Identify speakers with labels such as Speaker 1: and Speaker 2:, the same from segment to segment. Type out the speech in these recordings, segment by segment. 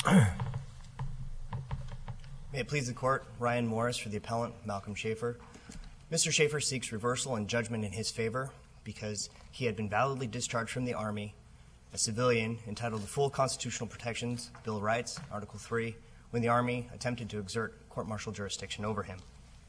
Speaker 1: May it please the Court, Ryan Morris for the appellant, Malcolm Schaefer. Mr. Schaefer seeks reversal and judgment in his favor because he had been validly discharged from the Army, a civilian entitled to full constitutional protections, Bill of Rights, Article 3, when the Army attempted to exert court-martial jurisdiction over him.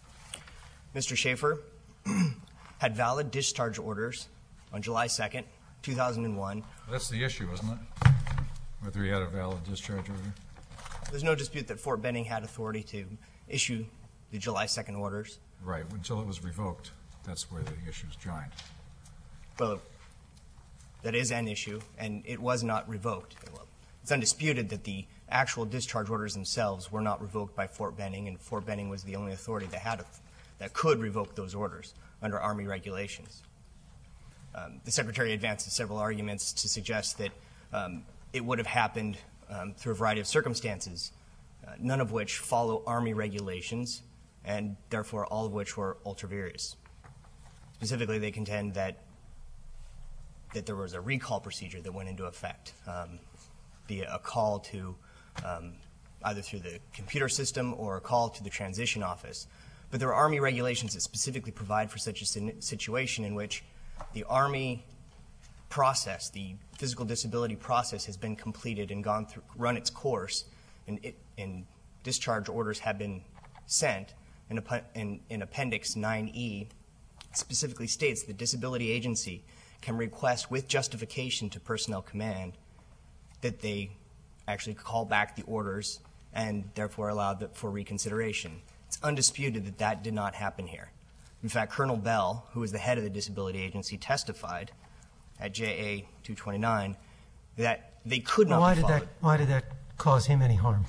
Speaker 1: Mr. Schaefer had valid discharge orders on July 2nd, 2001.
Speaker 2: That's the issue, isn't it? Whether he had a valid discharge order?
Speaker 1: There's no dispute that Fort Benning had authority to issue the July 2nd orders.
Speaker 2: Right, until it was revoked. That's where the issues joined.
Speaker 1: Well, that is an issue, and it was not revoked. It's undisputed that the actual discharge orders themselves were not revoked by Fort Benning, and Fort Benning was the only authority that could revoke those orders under Army regulations. The Secretary advances several arguments to suggest that it would have happened through a variety of circumstances, none of which follow Army regulations, and therefore all of which were ultra vires. Specifically, they contend that there was a recall procedure that went into effect, via a call to either through the computer system or a call to the transition office. But there are Army regulations that specifically provide for such a situation in which the Army process, the physical disability process, has been completed and run its course, and discharge orders have been sent. In Appendix 9E, specifically states the disability agency can request with justification to personnel command that they actually call back the orders and therefore allow for reconsideration. It's undisputed that that did not happen here. In fact, Colonel Bell, who was the head of the disability agency, testified at JA 229 that they could not be followed.
Speaker 3: Why did that cause him any harm?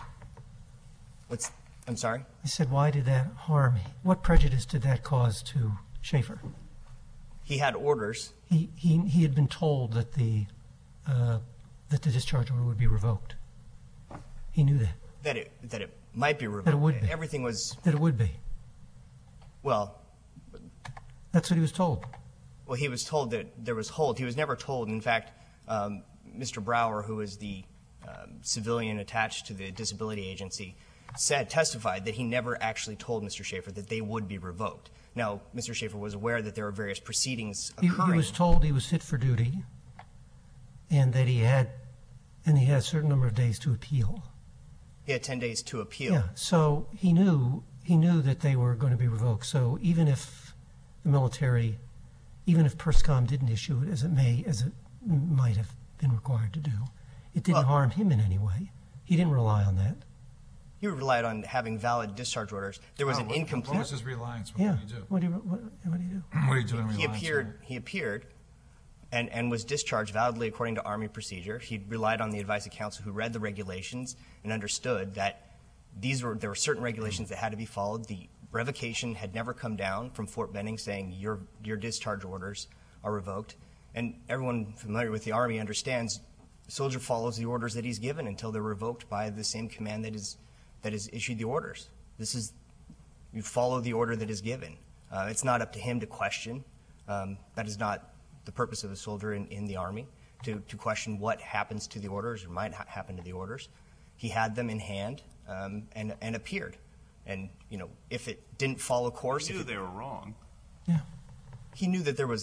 Speaker 1: I'm sorry?
Speaker 3: I said, why did that harm? What prejudice did that cause to Schaefer?
Speaker 1: He had orders.
Speaker 3: He had been told that the discharge order would be revoked. He knew that.
Speaker 1: That it might be revoked.
Speaker 3: That it would be.
Speaker 1: Everything was.
Speaker 3: That it would be.
Speaker 1: Well.
Speaker 3: That's what he was told.
Speaker 1: Well, he was told that there was hold. He was never told. In fact, Mr. Brower, who is the civilian attached to the disability agency, testified that he never actually told Mr. Schaefer that they would be revoked. Now, Mr. Schaefer was aware that there were various proceedings occurring.
Speaker 3: He was told he was fit for duty, and that he had a certain number of days to appeal.
Speaker 1: He had 10 days to appeal.
Speaker 3: Yeah. So he knew that they were going to be revoked. So even if the military, even if PERSCOM didn't issue it as it might have been required to do, it didn't harm him in any way. He didn't rely on that.
Speaker 1: He relied on having valid discharge orders. There was an incomplete.
Speaker 2: What was his reliance? What did he do?
Speaker 3: What do you do?
Speaker 2: What did he do in reliance?
Speaker 1: He appeared and was discharged validly according to Army procedure. He relied on the advice of counsel who read the regulations and understood that there were certain regulations that had to be followed. The revocation had never come down from Fort Benning saying your discharge orders are revoked. And everyone familiar with the Army understands the soldier follows the orders that he's given until they're revoked by the same command that has issued the orders. You follow the order that is given. It's not up to him to question. That is not the purpose of a soldier in the Army, to question what happens to the orders or might happen to the orders. He had them in hand and appeared. And, if it didn't follow course.
Speaker 4: He knew they were wrong.
Speaker 3: Yeah.
Speaker 1: He knew that there was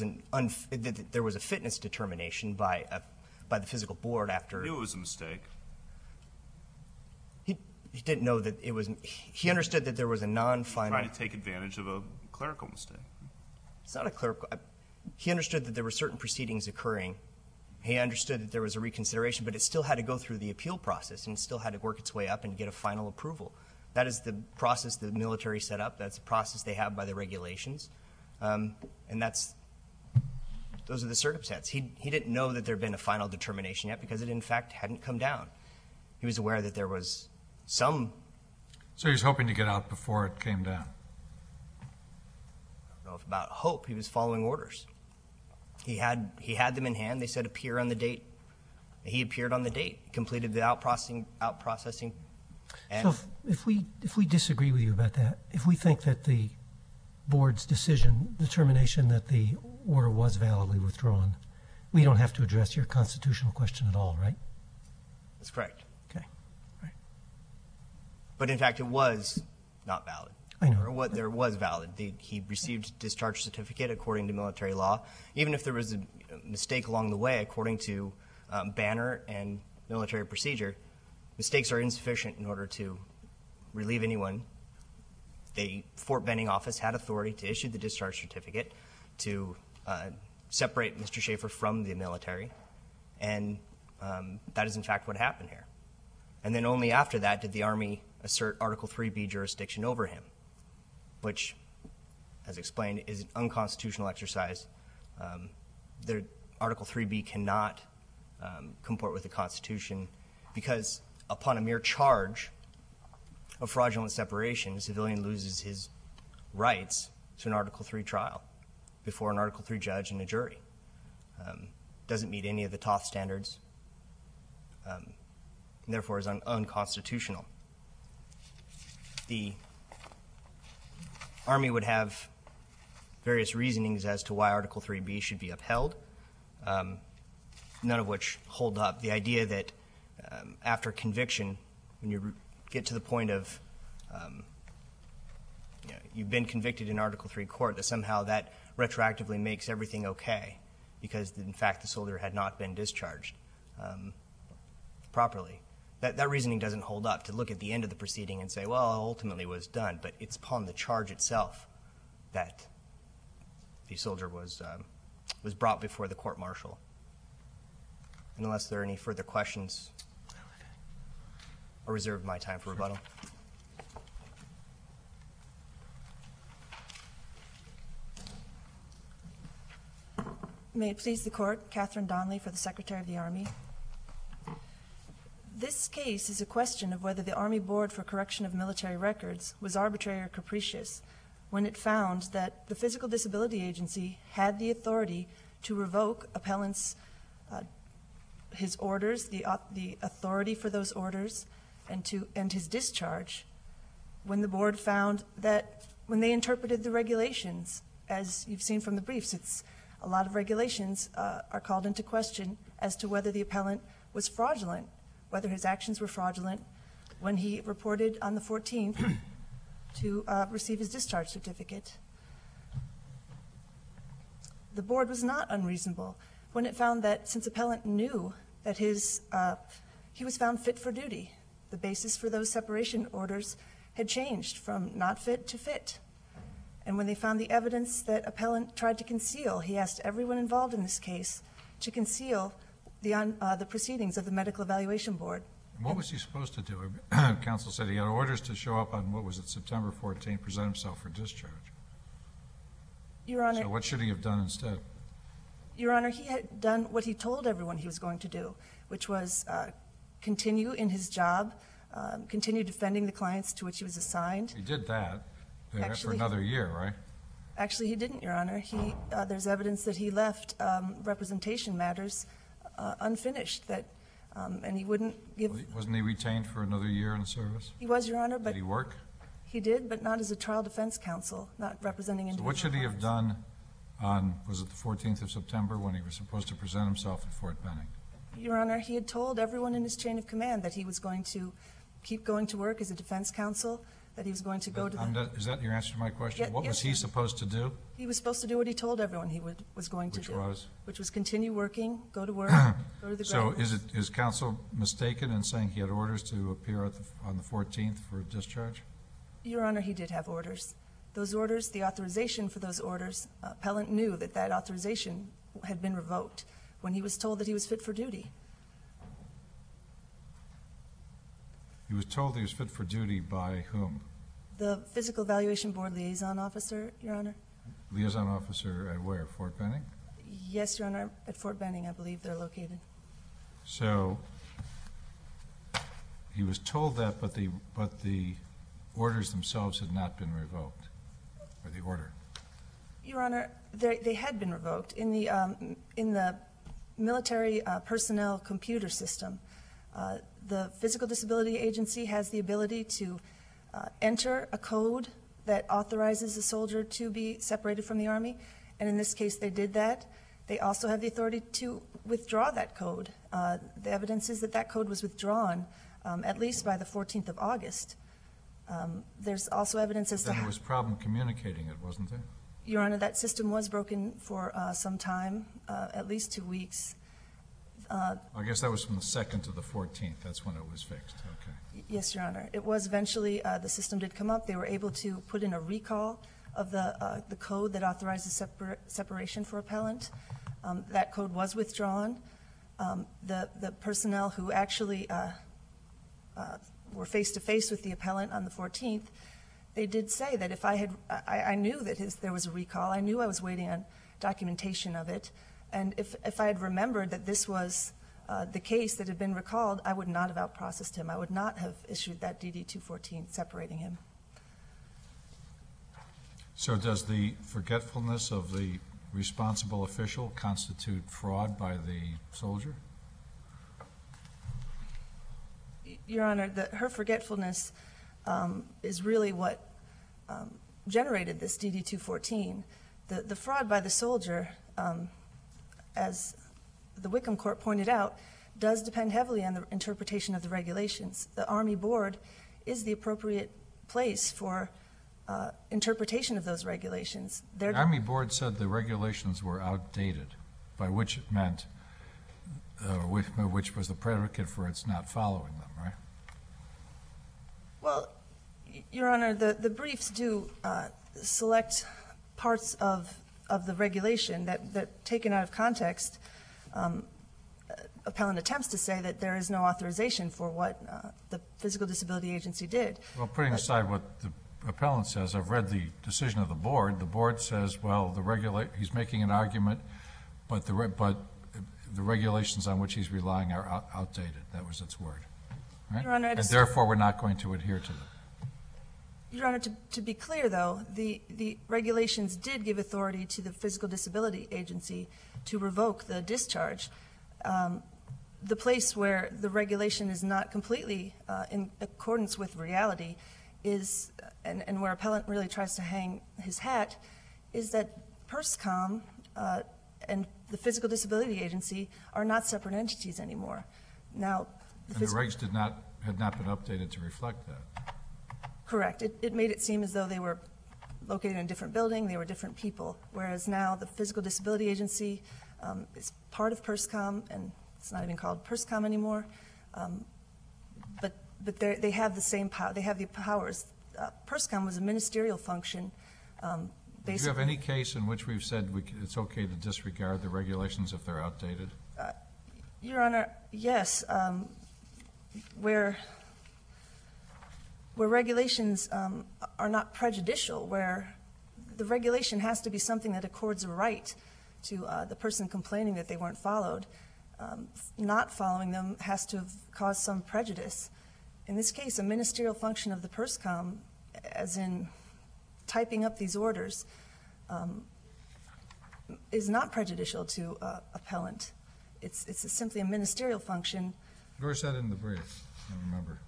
Speaker 1: a fitness determination by the physical board after.
Speaker 4: He knew it was a mistake.
Speaker 1: He didn't know that it was. He understood that there was a non-final.
Speaker 4: Trying to take advantage of a clerical mistake.
Speaker 1: It's not a clerical. He understood that there were certain proceedings occurring. He understood that there was a reconsideration, but it still had to go through the appeal process and still had to work its way up and get a final approval. That is the process the military set up. That's the process they have by the regulations, and those are the circumstances. He didn't know that there had been a final determination yet because it, in fact, hadn't come down. He was aware that there was some.
Speaker 2: So he was hoping to get out before it came down.
Speaker 1: I don't know about hope. He was following orders. He had them in hand. They said appear on the date. He appeared on the date. Completed the out processing.
Speaker 3: So if we disagree with you about that, if we think that the board's determination that the order was validly withdrawn, we don't have to address your constitutional question at all, right?
Speaker 1: That's correct.
Speaker 3: Okay. Right.
Speaker 1: But in fact, it was not valid.
Speaker 3: I know.
Speaker 1: Or what there was valid. He received a discharge certificate according to military law. Even if there was a mistake along the way, according to Banner and military procedure, mistakes are insufficient in order to relieve anyone. The Fort Benning office had authority to issue the discharge certificate to separate Mr. Schaefer from the military, and that is in fact what happened here. And then only after that did the Army assert Article 3B jurisdiction over him, which, as explained, is an unconstitutional exercise. Article 3B cannot comport with the Constitution because upon a mere charge of fraudulent separation, a civilian loses his rights to an Article 3 trial before an Article 3 judge and a jury. Doesn't meet any of the Toth standards, and therefore is unconstitutional. The Army would have various reasonings as to why Article 3B should be upheld, none of which hold up. The idea that after conviction, when you get to the point of you've been convicted in Article 3 court, that somehow that retroactively makes everything okay because, in fact, the soldier had not been discharged properly. That reasoning doesn't hold up to look at the end of the proceeding and say, well, ultimately it was done, but it's upon the charge itself that the soldier was brought before the court-martial. And unless there are any further questions, I'll reserve my time for rebuttal.
Speaker 5: May it please the Court, Catherine Donnelly for the Secretary of the Army. This case is a question of whether the Army Board for Correction of Military Records was arbitrary or capricious when it found that the Physical Disability Agency had the authority to revoke appellant's his orders, the authority for those orders, and his discharge, when the board found that when they interpreted the regulations, as you've seen from the briefs, it's a lot of regulations are called into question as to whether the appellant was fraudulent, whether his actions were fraudulent when he reported on the 14th to receive his discharge certificate. The board was not unreasonable when it found that since appellant knew that he was found fit for duty, the basis for those separation orders had changed from not fit to fit. And when they found the evidence that appellant tried to conceal, he asked everyone involved in this case to conceal the proceedings of the Medical Evaluation Board.
Speaker 2: What was he supposed to do? Counsel said he had orders to show up on, what was it, September 14th, present himself for discharge.
Speaker 5: Your Honor.
Speaker 2: So what should he have done instead?
Speaker 5: Your Honor, he had done what he told everyone he was going to do, which was continue in his job, continue defending the clients to which he was assigned.
Speaker 2: He did that for
Speaker 5: Actually,
Speaker 2: another year, right?
Speaker 5: Actually, he didn't, Your Honor. There's evidence that he left representation matters unfinished, and he wouldn't give.
Speaker 2: Wasn't he retained for another year in the service?
Speaker 5: He was, Your Honor, but
Speaker 2: Did he work?
Speaker 5: he did, but not as a trial defense counsel, not representing
Speaker 2: So
Speaker 5: individual
Speaker 2: what should he have
Speaker 5: clients.
Speaker 2: done on, was it the 14th of September when he was supposed to present himself at Fort Benning?
Speaker 5: Your Honor, he had told everyone in his chain of command that he was going to keep going to work as a defense counsel, that he was going to go to the.
Speaker 2: Is that your answer to my question?
Speaker 5: Yeah,
Speaker 2: What was
Speaker 5: yes,
Speaker 2: he
Speaker 5: sir.
Speaker 2: supposed to do?
Speaker 5: He was supposed to do what he told everyone he was going to
Speaker 2: Which
Speaker 5: do.
Speaker 2: was?
Speaker 5: Which was continue working, go to work, go to the
Speaker 2: So
Speaker 5: ground.
Speaker 2: is counsel mistaken in saying he had orders to appear on the 14th for discharge?
Speaker 5: Your Honor, he did have orders. Those orders, the authorization for those orders, appellant knew that that authorization had been revoked when he was told that he was fit for duty.
Speaker 2: He was told he was fit for duty by whom?
Speaker 5: The Physical Evaluation Board liaison officer, Your Honor?
Speaker 2: Liaison officer at where, Fort Benning?
Speaker 5: Yes, Your Honor, at Fort Benning, I believe they're located.
Speaker 2: So he was told that, but the orders themselves had not been revoked, or the order.
Speaker 5: Your Honor, they had been revoked. In the military personnel computer system, the Physical Disability Agency has the ability to enter a code that authorizes a soldier to be separated from the Army, and in this case they did that. They also have the authority to withdraw that code. The evidence is that that code was withdrawn at least by the 14th of August. There's also evidence as to
Speaker 2: Then
Speaker 5: how...
Speaker 2: there was problem communicating it, wasn't there?
Speaker 5: Your Honor, that system was broken for some time, at least 2 weeks.
Speaker 2: I guess that was from the 2nd to the 14th. That's when it was fixed. Okay.
Speaker 5: Yes, Your Honor. It was eventually, the system did come up. They were able to put in a recall of the code that authorizes separation for appellant. That code was withdrawn. The personnel who actually were face-to-face with the appellant on the 14th, they did say that if I knew that there was a recall, I knew I was waiting on documentation of it, and if I had remembered that this was the case that had been recalled, I would not have out-processed him. I would not have issued that DD-214 separating him.
Speaker 2: So does the forgetfulness of the responsible official constitute fraud by the soldier?
Speaker 5: Your Honor, her forgetfulness is really what generated this DD-214. The fraud by the soldier, as the Wickham Court pointed out, does depend heavily on the interpretation of the regulations. The Army Board is the appropriate place for interpretation of those regulations.
Speaker 2: The Army Board said the regulations were outdated, by which it meant, which was the predicate for its not following them, right?
Speaker 5: Well, Your Honor, the briefs do select parts of the regulation that, taken out of context, appellant attempts to say that there is no authorization for what the Physical Disability Agency did.
Speaker 2: Well, putting aside what the appellant says, I've read the decision of the board. The board says, well, he's making an argument, but the regulations on which he's relying are outdated. That was its word. Right?
Speaker 5: Your Honor,
Speaker 2: and therefore, we're not going to adhere to them.
Speaker 5: Your Honor, to be clear, though, the regulations did give authority to the Physical Disability Agency to revoke the discharge. The place where the regulation is not completely in accordance with reality is, and where appellant really tries to hang his hat, is that PERSCOM and the Physical Disability Agency are not separate entities anymore. Now,
Speaker 2: the regs had not been updated to reflect that.
Speaker 5: Correct. It made it seem as though they were located in a different building, they were different people, whereas now the Physical Disability Agency is part of PERSCOM, and it's not even called PERSCOM anymore. But they have the same power. They have the powers. PERSCOM was a ministerial function. Do you
Speaker 2: have any case in which we've said it's okay to disregard the regulations if they're outdated?
Speaker 5: Your Honor, yes. Where regulations are not prejudicial, where the regulation has to be something that accords a right to the person complaining that they weren't followed. Not following them has to have caused some prejudice. In this case, a ministerial function of the PERSCOM, as in typing up these orders, is not prejudicial to appellant. It's simply a ministerial function.
Speaker 2: Where's that in the brief? I don't remember.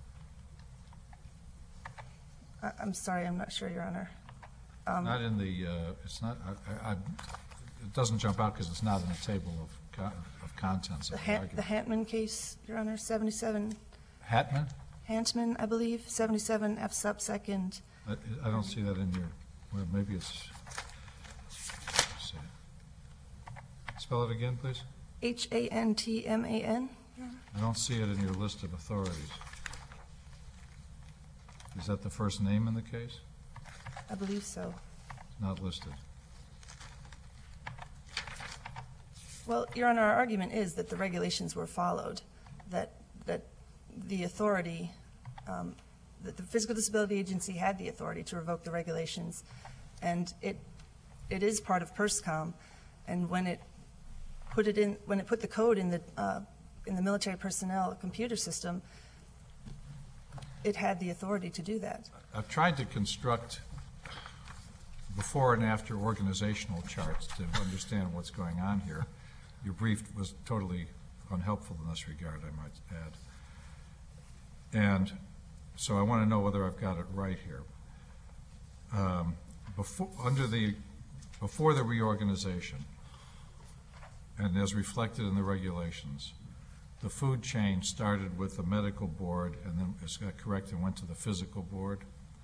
Speaker 5: I'm sorry, I'm not sure, Your Honor.
Speaker 2: Not in the, it's not, it doesn't jump out because it's not in the table of contents of the argument.
Speaker 5: The Hantman case, Your Honor, 77.
Speaker 2: Hatman?
Speaker 5: Hantman, I believe, 77 F sub 2nd.
Speaker 2: I don't see that in your, well, maybe it's, let's see. Spell it again, please.
Speaker 5: Hantman.
Speaker 2: I don't see it in your list of authorities. Is that the first name in the case?
Speaker 5: I believe so.
Speaker 2: It's not listed.
Speaker 5: Well, Your Honor, our argument is that the regulations were followed, that the authority, that the Physical Disability Agency had the authority to revoke the regulations, and it is part of PERSCOM, and when it put the code in the military personnel computer system, it had the authority to do that.
Speaker 2: I've tried to construct before and after organizational charts to understand what's going on here. Your brief was totally unhelpful in this regard, I might add. And so I want to know whether I've got it right here. Before the reorganization, and as reflected in the regulations, the food chain started with the medical board and then, is that correct, and went to the physical board?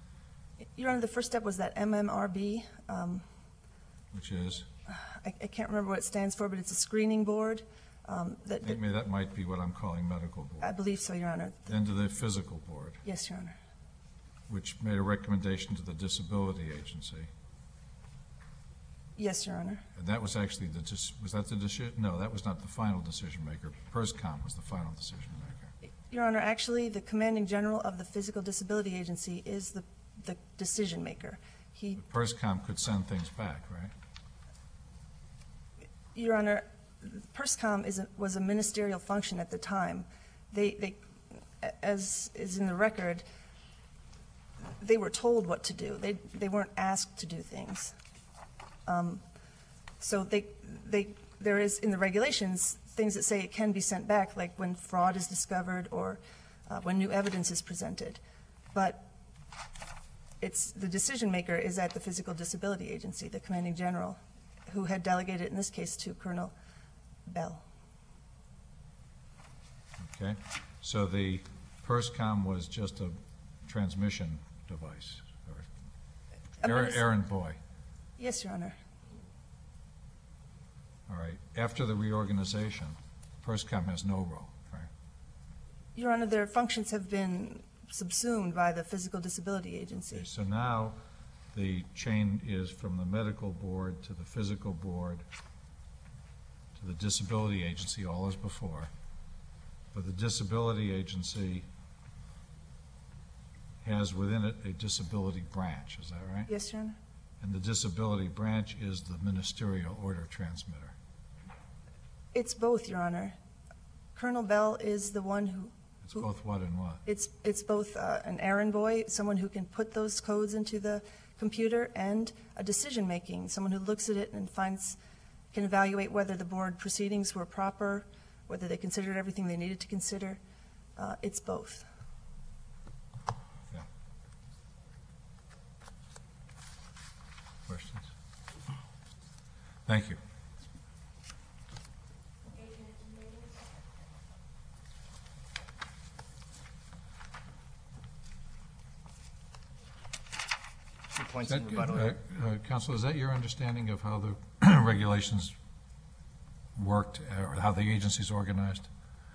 Speaker 5: Your Honor, the first step was that MMRB.
Speaker 2: Which is,
Speaker 5: I can't remember what it stands for, but it's a screening board.
Speaker 2: I think maybe that might be what I'm calling medical
Speaker 5: I
Speaker 2: board.
Speaker 5: believe so, Your Honor.
Speaker 2: Then to the physical board,
Speaker 5: Yes, Your Honor.
Speaker 2: which made a recommendation to the disability agency.
Speaker 5: Yes, Your Honor.
Speaker 2: And that was actually was that the decision? No, that was not the final decision maker. PERSCOM was the final decision maker.
Speaker 5: Your Honor, actually, the commanding general of the Physical Disability Agency is the decision maker. He,
Speaker 2: PERSCOM could send things back, right?
Speaker 5: Your Honor, PERSCOM was a ministerial function at the time. They, as is in the record, they were told what to do. They weren't asked to do things. So there is, in the regulations, things that say it can be sent back, like when fraud is discovered or when new evidence is presented. But it's, the decision maker is at the Physical Disability Agency, the commanding general, who had delegated, in this case, to Colonel Bell.
Speaker 2: Okay, so the PERSCOM was just a transmission device, or errand boy.
Speaker 5: Yes, Your Honor.
Speaker 2: All right, after the reorganization, PERSCOM has no role, right?
Speaker 5: Your Honor, their functions have been subsumed by the Physical Disability Agency.
Speaker 2: Okay, so now the chain is from the medical board to the physical board to the disability agency, all as before. But the disability agency has within it a disability branch, is that right?
Speaker 5: Yes, Your Honor.
Speaker 2: And the disability branch is the ministerial order transmitter.
Speaker 5: It's both, Your Honor. Colonel Bell is the one who...
Speaker 2: It's both what and what?
Speaker 5: It's both an errand boy, someone who can put those codes into the computer, and a decision-making, someone who looks at it and can evaluate whether the board proceedings were proper, whether they considered everything they needed to consider. It's both.
Speaker 2: Yeah. Questions? Thank you.
Speaker 1: Points of rebuttal.
Speaker 2: Counsel, is that your understanding of how the regulations worked, or how the agency's organized?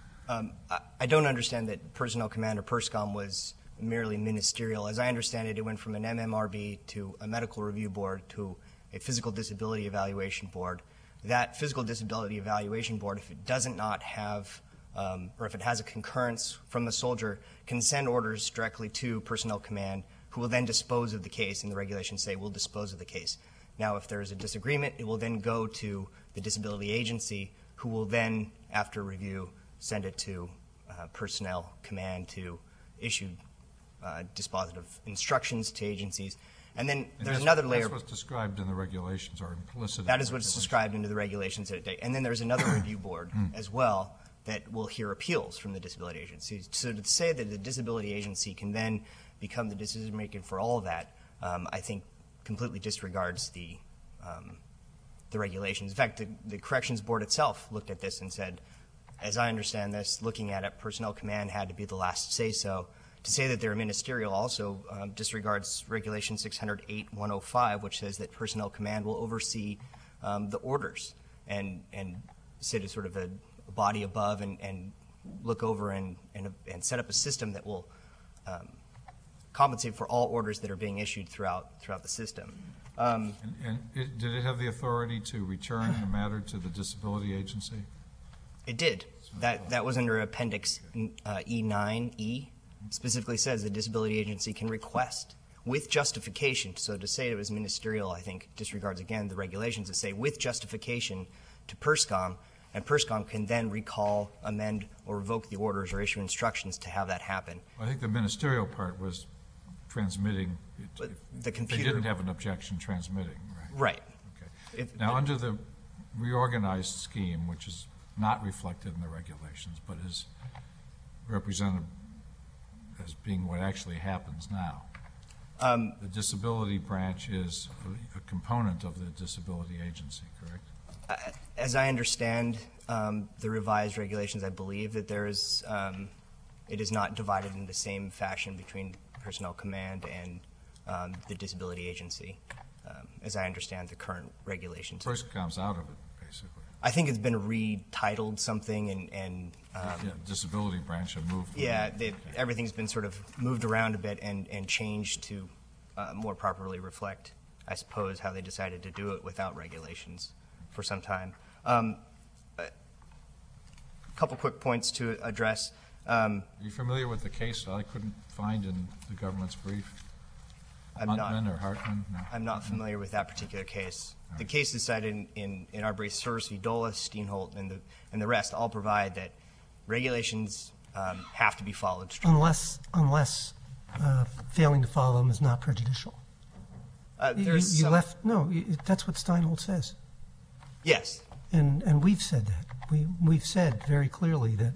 Speaker 1: I don't understand that Personnel Command or PERSCOM was merely ministerial. As I understand it, it went from an MMRB to a medical review board to a physical disability evaluation board. That physical disability evaluation board, if it does not have, or if it has a concurrence from the soldier, can send orders directly to Personnel Command, who will then dispose of the case, and the regulations say we'll dispose of the case. Now, if there is a disagreement, it will then go to the disability agency, who will then, after review, send it to Personnel Command to issue dispositive instructions to agencies. And then there's another layer.
Speaker 2: That's what's described in the regulations, or implicit.
Speaker 1: That is what's described into the regulations. And then there's another review board as well that will hear appeals from the disability agency. So to say that the disability agency can then become the decision maker for all of that, I think completely disregards the regulations. In fact, the Corrections Board itself looked at this and said, as I understand this, looking at it, Personnel Command had to be the last to say so. To say that they're ministerial also disregards Regulation 608-105, which says that Personnel Command will oversee the orders and sit as sort of a body above and look over and set up a system that will compensate for all orders that are being issued throughout the system.
Speaker 2: Did it have the authority to return the matter to the disability agency?
Speaker 1: It did. That was under Appendix E9E. Specifically says the disability agency can request with justification. So to say it was ministerial, I think, disregards again the regulations that say with justification to PERSCOM, and PERSCOM can then recall, amend, or revoke the orders or issue instructions to have that happen.
Speaker 2: I think the ministerial part was transmitting.
Speaker 1: The computer.
Speaker 2: They didn't have an objection transmitting, right?
Speaker 1: Right.
Speaker 2: Okay. Now, under the reorganized scheme, which is not reflected in the regulations, but is represented as being what actually happens now, the disability branch is a component of the disability agency, correct?
Speaker 1: As I understand the revised regulations, I believe that there is, it is not divided in the same fashion between Personnel Command and the disability agency, as I understand the current regulations.
Speaker 2: First comes out of it, basically.
Speaker 1: I think it's been retitled something, and
Speaker 2: Yeah, disability branch have moved.
Speaker 1: yeah, everything's been sort of moved around a bit and changed to more properly reflect, I suppose, how they decided to do it without regulations for some time. A couple quick points to address.
Speaker 2: Are you familiar with the case I couldn't find in the government's brief? Huntman or Hartman? No.
Speaker 1: I'm not familiar with that particular case. The cases cited in our brief, Service v. Dola, Steenholt, and the rest all provide that regulations have to be followed strictly.
Speaker 3: Unless failing to follow them is not prejudicial.
Speaker 1: There's
Speaker 3: You
Speaker 1: some-
Speaker 3: left, no, that's what Steinholt says.
Speaker 1: Yes.
Speaker 3: And we've said that. We've said very clearly that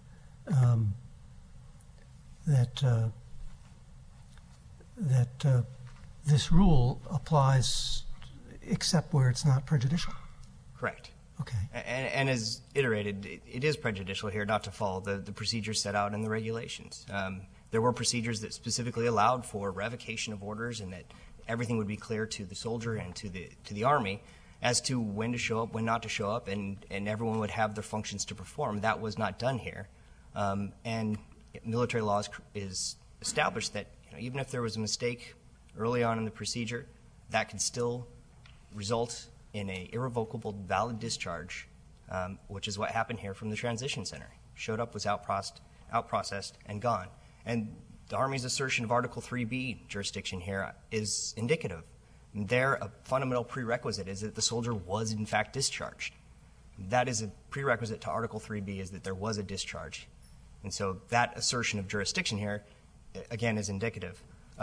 Speaker 3: this rule applies except where it's not prejudicial.
Speaker 1: Correct.
Speaker 3: Okay.
Speaker 1: And as iterated, it is prejudicial here not to follow the procedures set out in the regulations. There were procedures that specifically allowed for revocation of orders and that everything would be clear to the soldier and to the Army as to when to show up, when not to show up, and everyone would have their functions to perform. That was not done here. And military law is established that even if there was a mistake early on in the procedure, that could still result in a irrevocable, valid discharge, which is what happened here from the transition center. Showed up, was out-processed, and gone. And the Army's assertion of Article 3B jurisdiction here is indicative. There, a fundamental prerequisite is that the soldier was in fact discharged. That is a prerequisite to Article 3B, is that there was a discharge. And so that assertion of jurisdiction here, again, is indicative.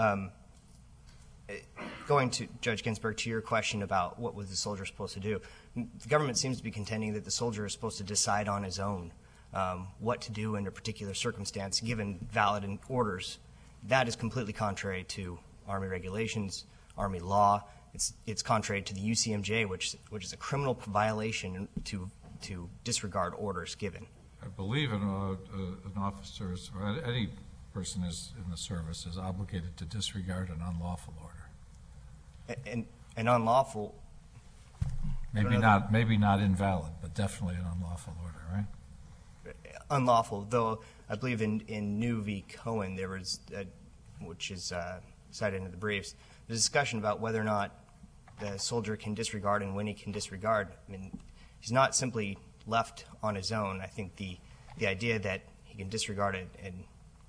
Speaker 1: Going to, Judge Ginsburg, to your question about what was the soldier supposed to do, the government seems to be contending that the soldier is supposed to decide on his own what to do in a particular circumstance given valid orders. That is completely contrary to Army regulations, Army law. It's contrary to the UCMJ, which is a criminal violation to disregard orders given.
Speaker 2: I believe an officer or any person is in the service is obligated to disregard an unlawful order.
Speaker 1: An unlawful,
Speaker 2: Maybe not invalid, but definitely an unlawful order, right?
Speaker 1: unlawful, though I believe in New v. Cohen there was, which is cited in the briefs, the discussion about whether or not the soldier can disregard and when he can disregard. I mean, he's not simply left on his own. I think the idea that he can disregard it and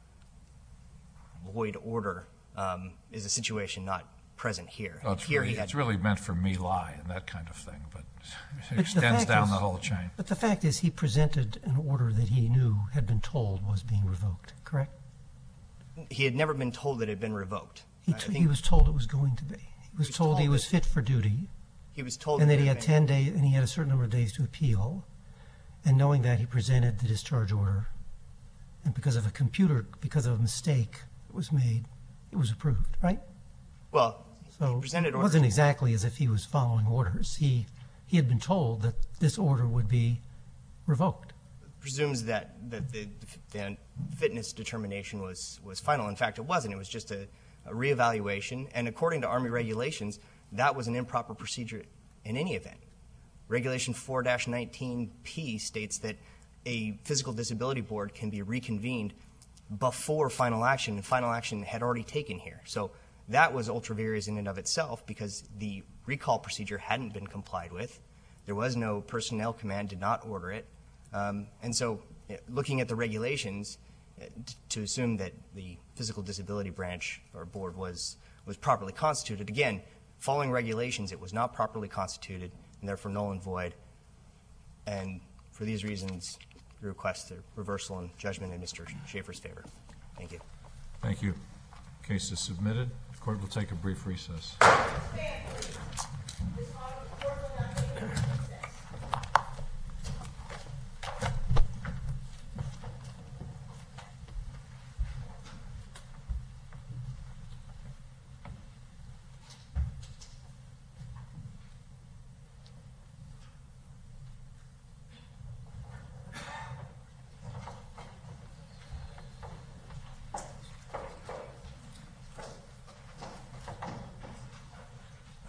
Speaker 1: void order is a situation not present here.
Speaker 2: Well, it's really meant for me lie and that kind of thing, but it extends down the whole chain.
Speaker 3: But the fact is, he presented an order that he knew had been told was being revoked, correct?
Speaker 1: He had never been told that it had been revoked.
Speaker 3: He was told it was going to be. He was told he was fit for duty,
Speaker 1: He was told
Speaker 3: and that
Speaker 1: it
Speaker 3: he had
Speaker 1: been-
Speaker 3: 10 days, and he had a certain number of days to appeal. And knowing that, he presented the discharge order, and because of a mistake that was made, it was approved, right?
Speaker 1: Well,
Speaker 3: So
Speaker 1: he presented
Speaker 3: it
Speaker 1: orders.
Speaker 3: wasn't exactly as if he was following orders. He had been told that this order would be revoked.
Speaker 1: Presumes that the fitness determination was final. In fact, it wasn't. It was just a reevaluation, and according to Army regulations, that was an improper procedure in any event. Regulation 4-19P states that a physical disability board can be reconvened before final action, and final action had already taken here. So that was ultra vires in and of itself because the recall procedure hadn't been complied with. There was no personnel command, did not order it. And so looking at the regulations, to assume that the physical disability branch or board was properly constituted, again, following regulations, it was not properly constituted and therefore null and void. And for these reasons, we request the reversal and judgment in Mr. Schaefer's favor. Thank you.
Speaker 2: Thank you. Case is submitted. The court will take a brief recess.
Speaker 6: This